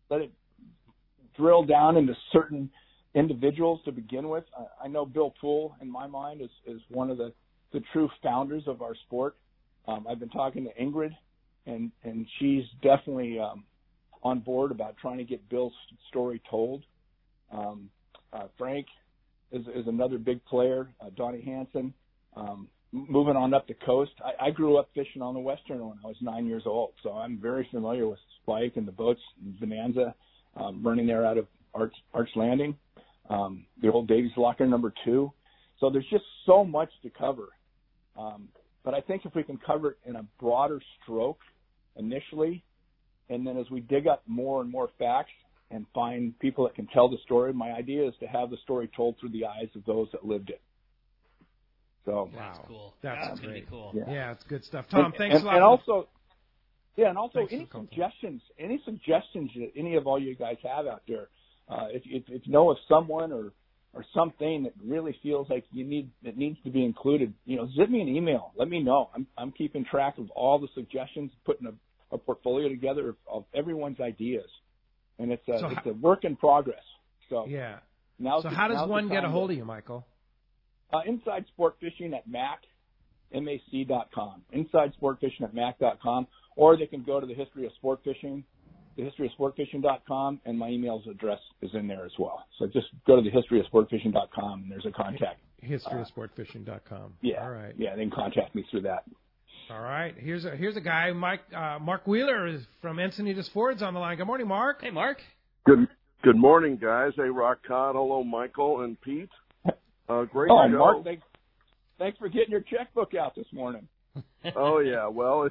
S4: drill down into certain individuals to begin with. I know Bill Poole, in my mind, is one of the true founders of our sport. I've been talking to Ingrid, and she's definitely on board about trying to get Bill's story told. Frank is another big player. Donnie Hansen, moving on up the coast. I grew up fishing on the Western when I was 9 years old, so I'm very familiar with Spike and the boats and Bonanza, running there out of Arch Landing, the old Davies Locker number 2. So there's just so much to cover. But I think if we can cover it in a broader stroke initially, and then as we dig up more and more facts and find people that can tell the story, my idea is to have the story told through the eyes of those that lived it. So
S3: that's cool.
S2: That's
S3: gonna be cool.
S2: Yeah, it's good stuff. Tom, thanks a lot.
S4: And also, any suggestions that any of all you guys have out there, if you know of someone or something that really feels like it needs to be included, zip me an email. Let me know. I'm keeping track of all the suggestions, putting a portfolio together of everyone's ideas, and it's a work in progress. So
S2: yeah. So how does one get a hold of you, Michael?
S4: Inside Sport Fishing at mac.com. Inside Sport Fishing at mac.com, or they can go to the History of Sport Fishing, thehistoryofsportfishing.com, and my email address is in there as well. So just go to thehistoryofsportfishing.com, and there's a contact.
S2: Historyofsportfishing.com.
S4: Yeah.
S2: All right.
S4: Yeah, they can contact me through that.
S2: All right. Here's a guy, Mark Wheeler is from Encinitas Ford's on the line. Good morning, Mark.
S3: Hey, Mark.
S13: Good morning, guys. Hey, Rock Cod. Hello, Michael and Pete. Great show.
S4: Mark, thanks for getting your checkbook out this morning.
S13: Oh yeah, well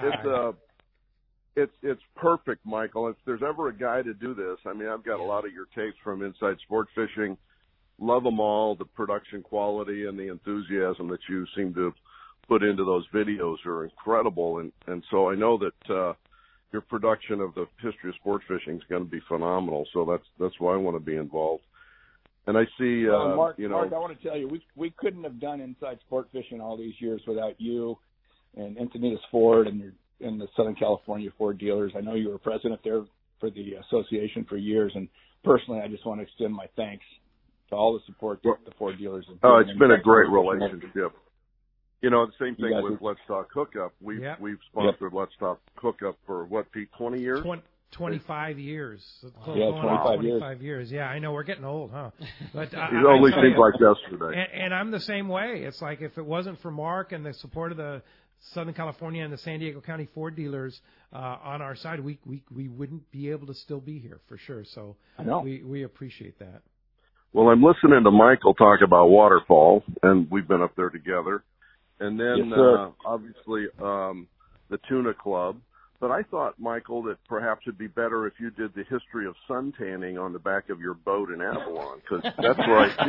S13: it's perfect, Michael. If there's ever a guy to do this, I mean, I've got a lot of your tapes from Inside Sport Fishing. Love them all. The production quality and the enthusiasm that you seem to put into those videos are incredible, and so I know that your production of the History of Sport Fishing is going to be phenomenal. So that's why I want to be involved. And I see,
S4: Mark, I want to tell you, we couldn't have done Inside Sport Fishing all these years without you and Encinitas Ford and the Southern California Ford dealers. I know you were president there for the association for years, and personally, I just want to extend my thanks to all the support that the Ford dealers have given.
S13: Oh, it's been a great relationship. The same thing with Let's Talk Hookup. We've sponsored Let's Talk Hookup for what, Pete, 20 years?
S2: 25 years.
S4: Yeah,
S2: 25 years. Yeah, I know we're getting old, huh? But
S13: it only seems like yesterday.
S2: And I'm the same way. It's like if it wasn't for Mark and the support of the Southern California and the San Diego County Ford dealers on our side, we wouldn't be able to still be here for sure. So
S4: I know.
S2: We appreciate that.
S13: Well, I'm listening to Michael talk about Waterfall, and we've been up there together. And then obviously the Tuna Club. But I thought, Michael, that perhaps it'd be better if you did the history of sun tanning on the back of your boat in Avalon, because that's where I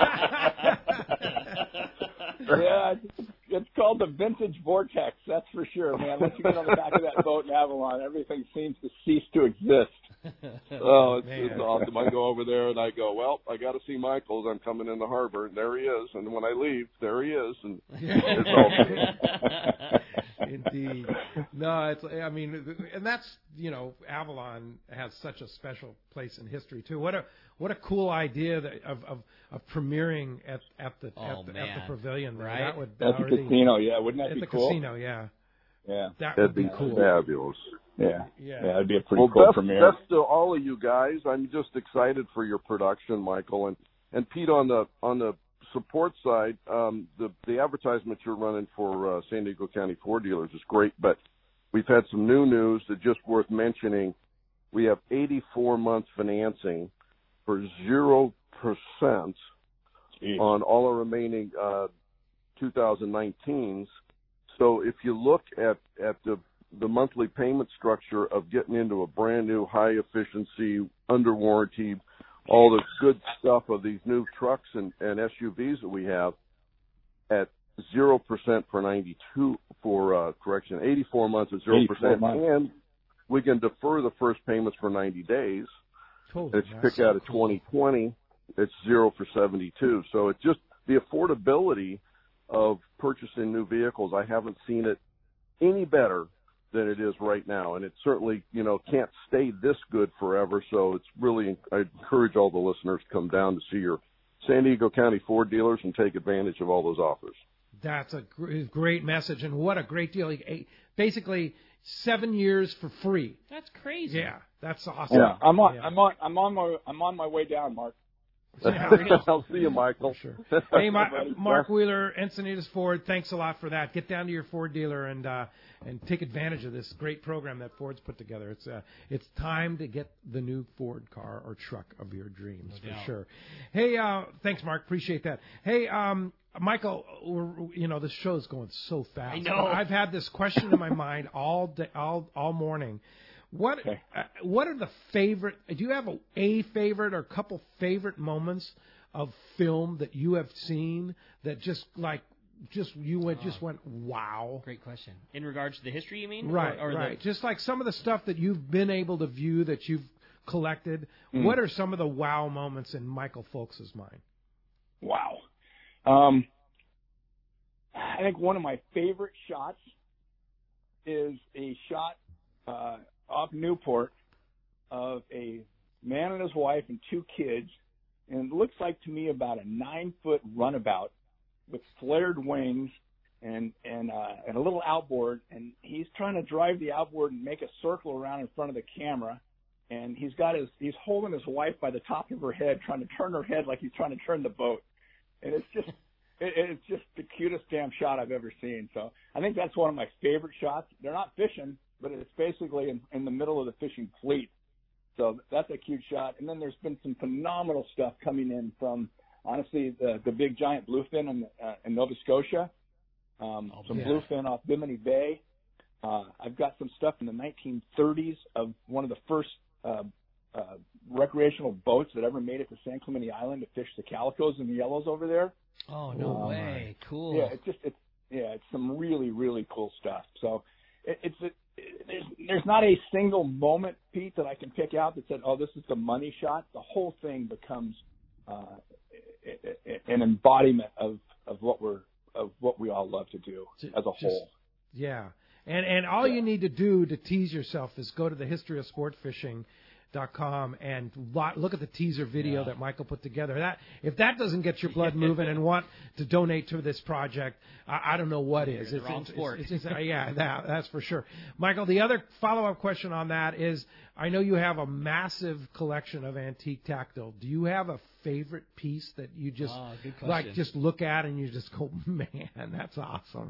S13: see you.
S4: Yeah, it's called the Vintage Vortex, that's for sure, man. Once you get on the back of that boat in Avalon, everything seems to cease to exist.
S13: Oh, it's awesome. I go over there and I go, well, I got to see Michael as I'm coming in the harbor, and there he is. And when I leave, there he is. And it's all good.
S2: Indeed. No, and that's, Avalon has such a special place in history too. What a cool idea of premiering at the pavilion there.
S3: Right?
S4: At the casino, yeah. Wouldn't that be cool?
S2: At the casino, yeah.
S4: Yeah.
S2: That would be cool.
S13: Fabulous.
S4: Yeah. It'd be a pretty cool premiere.
S13: Best to all of you guys. I'm just excited for your production, Michael, and Pete on the support side. The advertisement you're running for San Diego County Ford dealers is great, but we've had some new news that's just worth mentioning. We have 84-month financing for 0% on all our remaining 2019s. So if you look at the monthly payment structure of getting into a brand new high efficiency, under warranty, all the good stuff of these new trucks and SUVs that we have at 0% for 84 months at 0%, and we can defer the first payments for 90 days.
S2: Totally.
S13: If you pick out a 2020, it's 0 for 72. So it's just the affordability of purchasing new vehicles. I haven't seen it any better than it is right now, and it certainly, can't stay this good forever. So it's really, I encourage all the listeners to come down to see your San Diego County Ford dealers and take advantage of all those offers.
S2: That's a great message, and what a great deal! Basically, 7 years for free.
S3: That's crazy.
S2: Yeah, that's awesome.
S4: Yeah, I'm on my way down, Mark.
S2: Yeah,
S13: I'll see you, Michael.
S2: Sure. Hey, Mark Wheeler, Encinitas Ford, thanks a lot for that. Get down to your Ford dealer and take advantage of this great program that Ford's put together. It's time to get the new Ford car or truck of your dreams, for sure. Hey, thanks, Mark. Appreciate that. Hey, Michael, this show's going so fast.
S3: I know.
S2: I've had this question in my mind all day, all morning. What are the favorite? Do you have a favorite or a couple favorite moments of film that you have seen that just went wow?
S3: Great question. In regards to the history, you mean?
S2: Right,
S3: or
S2: right. Just like some of the stuff that you've been able to view that you've collected. What are some of the wow moments in Michael Folks' mind?
S4: Wow. I think one of my favorite shots is a shot off Newport of a man and his wife and two kids, and it looks like to me about a 9-foot runabout with flared wings and a little outboard, and he's trying to drive the outboard and make a circle around in front of the camera, and he's holding his wife by the top of her head, trying to turn her head like he's trying to turn the boat, and it's just the cutest damn shot I've ever seen. So I think that's one of my favorite shots. They're not fishing, but it's basically in the middle of the fishing fleet. So that's a cute shot. And then there's been some phenomenal stuff coming in from, honestly, the big giant bluefin in Nova Scotia, bluefin off Bimini Bay. I've got some stuff in the 1930s of one of the first recreational boats that ever made it to San Clemente Island to fish the calicos and the yellows over there.
S3: Oh, no way. Cool.
S4: Yeah, it's some really, really cool stuff. So there's not a single moment, Pete, that I can pick out that said, oh, this is the money shot. The whole thing becomes an embodiment of what we all love to do as a whole.
S2: Yeah. And all you need to do to tease yourself is go to the historyofsportfishing.com and look at the teaser video that Michael put together. If that doesn't get your blood moving and want to donate to this project, I don't know what is.
S3: It's the wrong sport.
S2: That's for sure. Michael, the other follow-up question on that is, I know you have a massive collection of antique tactile. Do you have a favorite piece that you just just look at and you just go, man, that's awesome?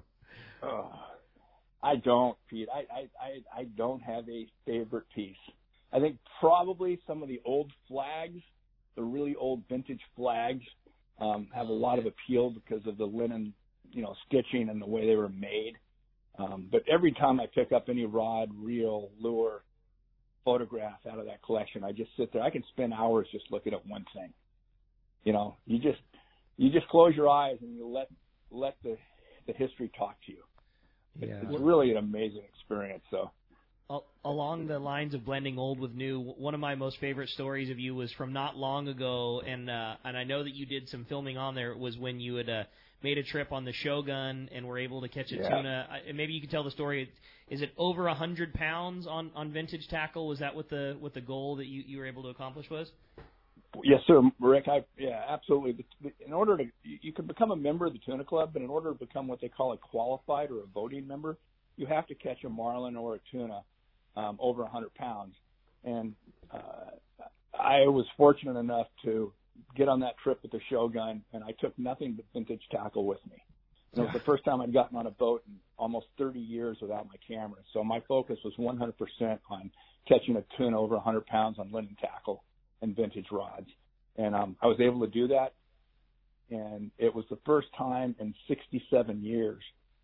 S4: I don't, Pete. I don't have a favorite piece. I think probably some of the old flags, the really old vintage flags, have a lot of appeal because of the linen, stitching and the way they were made. But every time I pick up any rod, reel, lure, photograph out of that collection, I just sit there. I can spend hours just looking at one thing. You just close your eyes and you let the history talk to you.
S2: Yeah.
S4: It's really an amazing experience. So.
S3: Along the lines of blending old with new, one of my most favorite stories of you was from not long ago, and I know that you did some filming on there. It was when you had made a trip on the Shogun and were able to catch a tuna. Maybe you could tell the story. Is it over 100 pounds on vintage tackle? Was that what the goal that you were able to accomplish was?
S4: Yes, sir, Rick. Absolutely. In order to, you can become a member of the Tuna Club, but in order to become what they call a qualified or a voting member, you have to catch a marlin or a tuna over 100 pounds. And I was fortunate enough to get on that trip with the Shogun, and I took nothing but vintage tackle with me. And it was the first time I'd gotten on a boat in almost 30 years without my camera. So my focus was 100% on catching a tuna over 100 pounds on linen tackle and vintage rods. And I was able to do that, and it was the first time in 67 years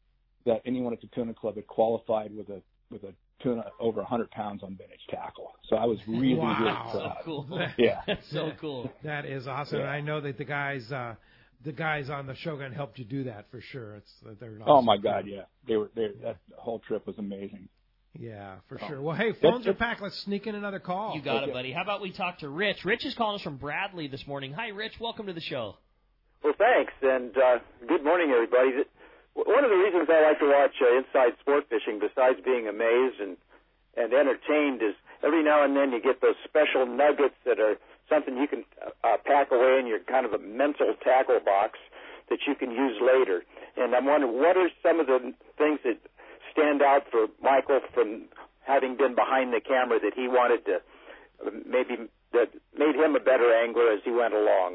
S4: that anyone at the Tuna Club had qualified with a tuna over 100 pounds on vintage tackle. So I was really,
S2: wow.
S4: really proud.
S3: So cool.
S4: Yeah.
S3: That's so cool.
S2: That is awesome.
S4: Yeah.
S2: And I know that the guys on the Shogun helped you do that for sure. They're awesome.
S4: Oh my God, yeah. That whole trip was amazing.
S2: Yeah, for sure. Well, hey, phones are packed. Let's sneak in another call.
S3: You got it, buddy. How about we talk to Rich? Rich is calling us from Bradley this morning. Hi, Rich. Welcome to the show.
S14: Well, thanks, and good morning, everybody. One of the reasons I like to watch Inside Sport Fishing, besides being amazed and entertained, is every now and then you get those special nuggets that are something you can pack away in your kind of a mental tackle box that you can use later. And I'm wondering, what are some of the things that stand out for Michael from having been behind the camera that he wanted to maybe that made him a better angler as he went along?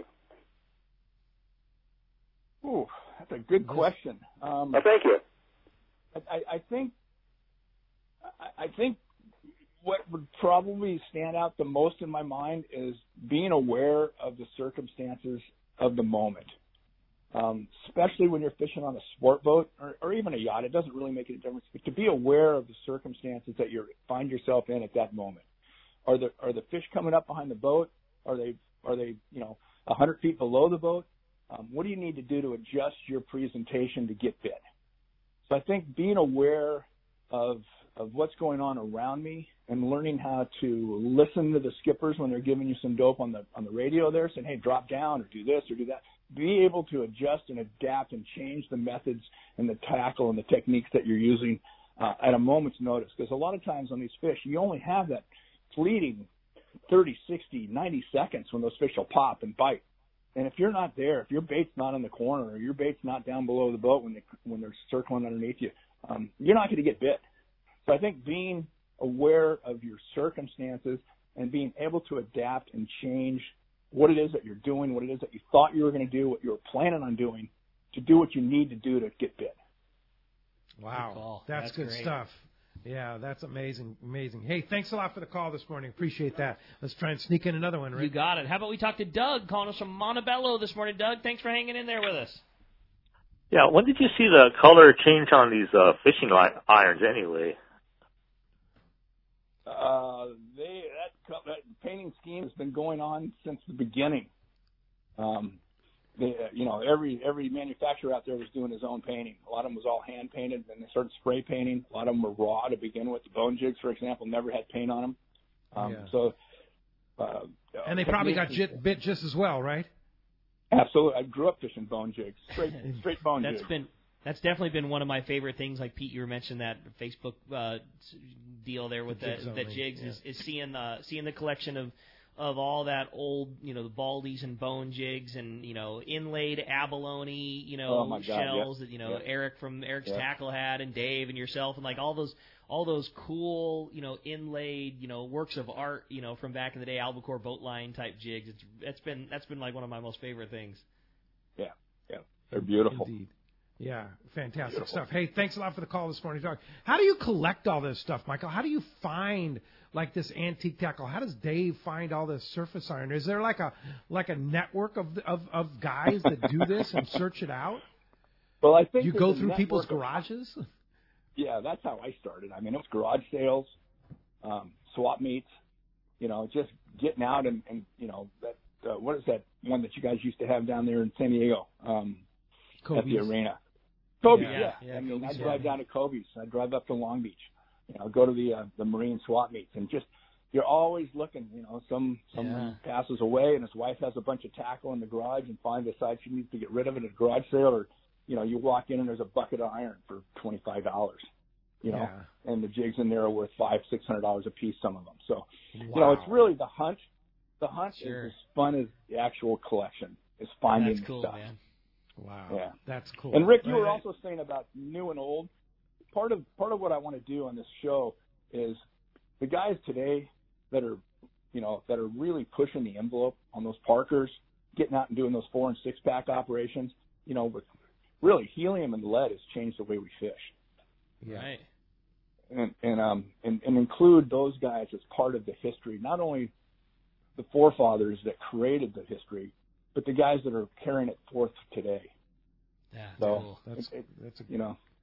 S4: Ooh, that's a good question.
S14: Well, thank you.
S4: I think what would probably stand out the most in my mind is being aware of the circumstances of the moment. Especially when you're fishing on a sport boat or even a yacht, it doesn't really make any difference. But to be aware of the circumstances that you find yourself in at that moment. Are the fish coming up behind the boat? Are they 100 feet below the boat? What do you need to do to adjust your presentation to get bit? So I think being aware of what's going on around me and learning how to listen to the skippers when they're giving you some dope on the radio there, saying, hey, drop down or do this or do that. Be able to adjust and adapt and change the methods and the tackle and the techniques that you're using at a moment's notice. Because a lot of times on these fish, you only have that fleeting 30, 60, 90 seconds when those fish will pop and bite. And if you're not there, if your bait's not in the corner or your bait's not down below the boat when they're circling underneath you, you're not going to get bit. So I think being aware of your circumstances and being able to adapt and change what it is that you're doing, what it is that you thought you were going to do, what you were planning on doing, to do what you need to do to get bit.
S2: Wow, that's good stuff. Yeah, that's amazing. Hey, thanks a lot for the call this morning. Appreciate that. Let's try and sneak in another one, Rick.
S3: You got it. How about we talk to Doug calling us from Montebello this morning. Doug, thanks for hanging in there with us.
S15: Yeah, when did you see the color change on these fishing irons anyway?
S4: That painting scheme has been going on since the beginning. Every manufacturer out there was doing his own painting. A lot of them was all hand painted, then they started spray painting. A lot of them were raw to begin with. The bone jigs, for example, never had paint on them.
S2: And they probably got bit just as well, right?
S4: Absolutely. I grew up fishing bone jigs, straight bone jigs.
S3: That's definitely been one of my favorite things. Like Pete, you were mentioning that Facebook deal there with the jigs is seeing the collection of all that old, the baldies and bone jigs and, inlaid abalone, shells that, Eric from Eric's Tackle had and Dave and yourself and like all those cool, inlaid, works of art, from back in the day, albacore boat line type jigs. That's been like one of my most favorite things.
S4: Yeah. They're beautiful.
S2: Indeed. Yeah, fantastic stuff. Hey, thanks a lot for the call this morning. How do you collect all this stuff, Michael? How do you find like this antique tackle? How does Dave find all this surface iron? Is there like a network of guys that do this and search it out?
S4: Well, I think
S2: you go through people's garages.
S4: Yeah, that's how I started. I mean, it was garage sales, swap meets, just getting out and that what is that one that you guys used to have down there in San Diego at the arena? Kobe's, yeah. I mean, I drive down to Kobe's. I drive up to Long Beach. Go to the Marine swap meets and just you're always looking. Someone passes away and his wife has a bunch of tackle in the garage and finally decides she needs to get rid of it at a garage sale, or you walk in and there's a bucket of iron for $25. And the jigs in there are worth $500-$600 a piece, some of them. So it's really the hunt. The hunt is as fun as the actual collection. Is finding
S3: That's cool,
S4: stuff.
S3: Man.
S2: Wow,
S4: yeah,
S2: that's cool.
S4: And Rick, you were also saying about new and old. Part of what I want to do on this show is the guys today that are really pushing the envelope on those Parkers, getting out and doing those 4- and 6-pack operations. With really helium and lead has changed the way we fish.
S3: Yeah. Right.
S4: And include those guys as part of the history, not only the forefathers that created the history, but the guys that are carrying it forth today.
S3: Yeah,
S4: so
S3: cool.
S2: That's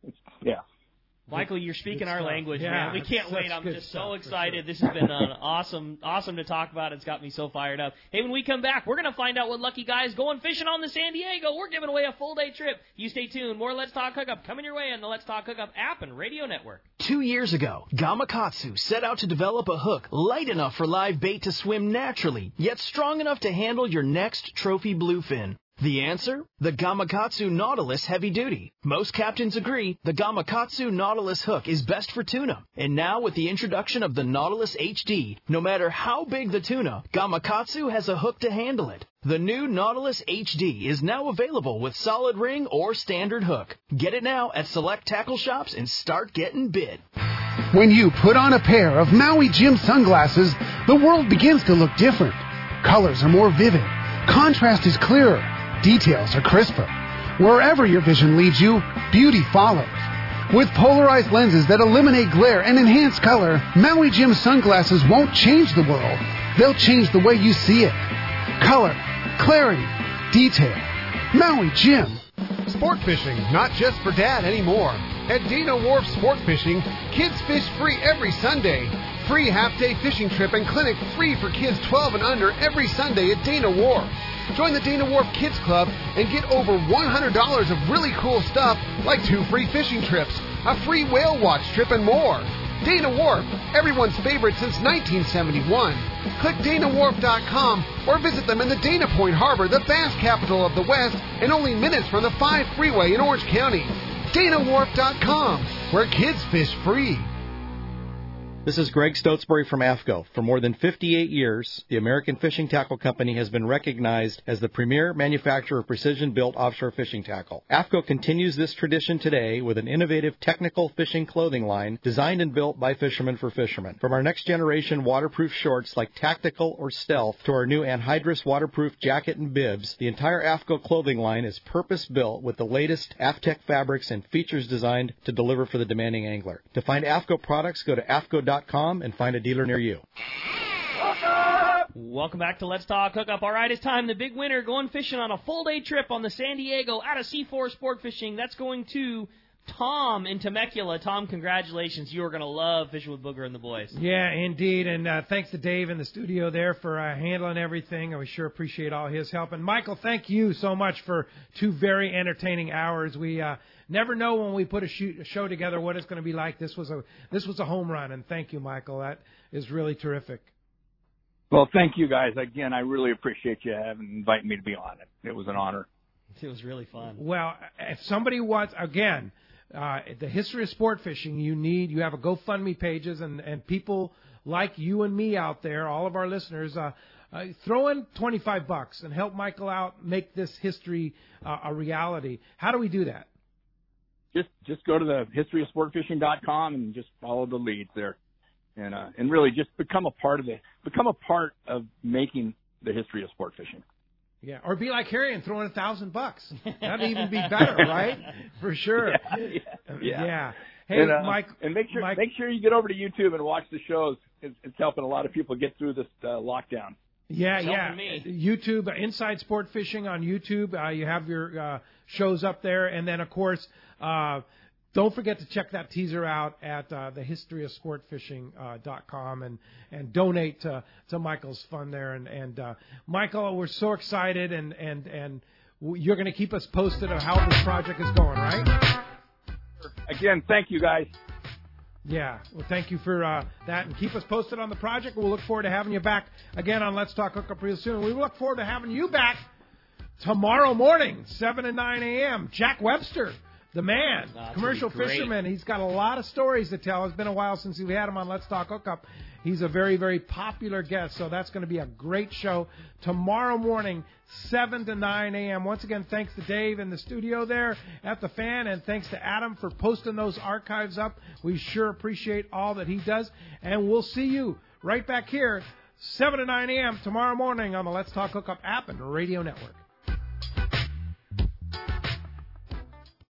S4: Yeah.
S3: Michael, you're speaking our language, man. We can't wait. I'm just so excited.
S2: Sure.
S3: This has been awesome to talk about. It's got me so fired up. Hey, when we come back, we're going to find out what lucky guy is going fishing on the San Diego. We're giving away a full-day trip. You stay tuned. More Let's Talk Hookup coming your way on the Let's Talk Hookup app and radio network.
S16: 2 years ago, Gamakatsu set out to develop a hook light enough for live bait to swim naturally, yet strong enough to handle your next trophy bluefin. The answer? The Gamakatsu Nautilus Heavy Duty. Most captains agree the Gamakatsu Nautilus hook is best for tuna. And now with the introduction of the Nautilus HD, no matter how big the tuna, Gamakatsu has a hook to handle it. The new Nautilus HD is now available with solid ring or standard hook. Get it now at select tackle shops and start getting bit.
S11: When you put on a pair of Maui Jim sunglasses, the world begins to look different. Colors are more vivid. Contrast is clearer. Details are crisper. Wherever your vision leads you, beauty follows. With polarized lenses that eliminate glare and enhance color, Maui Jim sunglasses won't change the world. They'll change the way you see it. Color, clarity, detail. Maui Jim.
S17: Sport fishing, not just for Dad anymore. At Dana Wharf Sport Fishing, kids fish free every Sunday. Free half-day fishing trip and clinic free for kids 12 and under every Sunday at Dana Wharf. Join the Dana Wharf Kids Club and get over $100 of really cool stuff like 2 free fishing trips, a free whale watch trip, and more. Dana Wharf, everyone's favorite since 1971. Click DanaWharf.com or visit them in the Dana Point Harbor, the bass capital of the West, and only minutes from the 5 freeway in Orange County. DanaWharf.com, where kids fish free.
S18: This is Greg Stotesbury from AFCO. For more than 58 years, the American Fishing Tackle Company has been recognized as the premier manufacturer of precision-built offshore fishing tackle. AFCO continues this tradition today with an innovative technical fishing clothing line designed and built by fishermen for fishermen. From our next-generation waterproof shorts like Tactical or Stealth to our new anhydrous waterproof jacket and bibs, the entire AFCO clothing line is purpose-built with the latest AFTEC fabrics and features designed to deliver for the demanding angler. To find AFCO products, go to AFCO.com and find a dealer near you.
S3: Welcome back to Let's Talk Hookup. All right, it's time. The big winner going fishing on a full-day trip on the San Diego out of C4 Sport Fishing. That's going to Tom in Temecula. Tom, congratulations. You are going to love fishing with Booger and the boys.
S2: Yeah, indeed. And thanks to Dave in the studio there for handling everything. And we sure appreciate all his help. And, Michael, thank you so much for 2 very entertaining hours. We never know when we put a show together what it's going to be like. This was a home run. And thank you, Michael. That is really terrific.
S4: Well, thank you, guys. Again, I really appreciate you inviting me to be on it. It was an honor.
S3: It was really fun.
S2: Well, if somebody wants, again, the history of sport fishing, you have a GoFundMe pages, and people like you and me out there, all of our listeners, throw in $25 and help Michael out, make this history a reality. How do we do that?
S4: Just go to the historyofsportfishing.com and just follow the leads there, and really just become a part of making the history of sport fishing.
S2: Yeah, or be like Harry and throw in $1,000. That'd even be better, right? For sure. Yeah. Hey, Mike,
S4: and make sure you get over to YouTube and watch the shows. It's helping a lot of people get through this lockdown.
S2: Yeah. YouTube, Inside Sport Fishing on YouTube. You have your shows up there, and then of course, don't forget to check that teaser out at thehistoryofsportfishing.com and donate to Michael's fund there. And Michael, we're so excited, and you're going to keep us posted on how this project is going, right?
S4: Again, thank you, guys.
S2: Yeah, well, thank you for that, and keep us posted on the project. We'll look forward to having you back again on Let's Talk Hookup real soon. We look forward to having you back tomorrow morning, 7 to 9 a.m. Jack Webster, the man, commercial fisherman. He's got a lot of stories to tell. It's been a while since we had him on Let's Talk Hookup. He's a very, very popular guest, so that's going to be a great show tomorrow morning, 7 to 9 a.m. Once again, thanks to Dave in the studio there at the Fan, and thanks to Adam for posting those archives up. We sure appreciate all that he does, and we'll see you right back here, 7 to 9 a.m. tomorrow morning on the Let's Talk Hookup app and radio network.